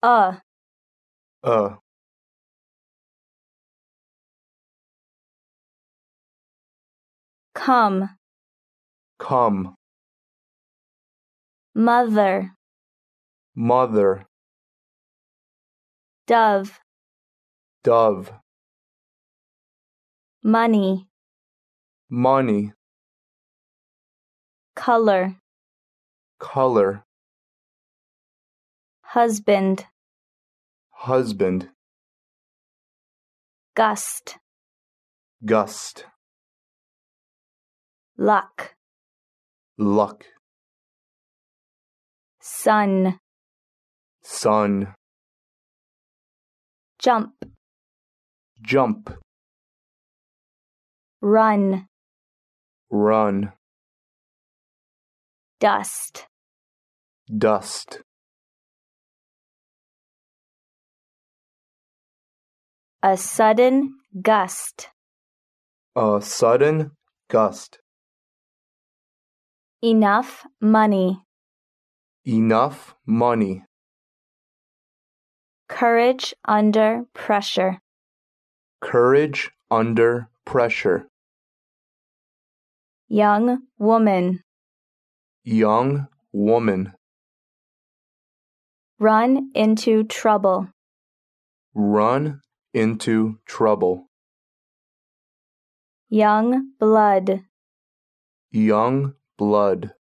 a, a, come, come, mother, mother, dove, dove, money, money, color, color, husband, husband, gust, gust, luck, luck, sun, sun, jump, jump, run, run, dust, dust, a sudden gust, a sudden gust, enough money, enough money, courage under pressure, courage under pressure, young woman, young woman, run into trouble, run into trouble, young blood, young blood,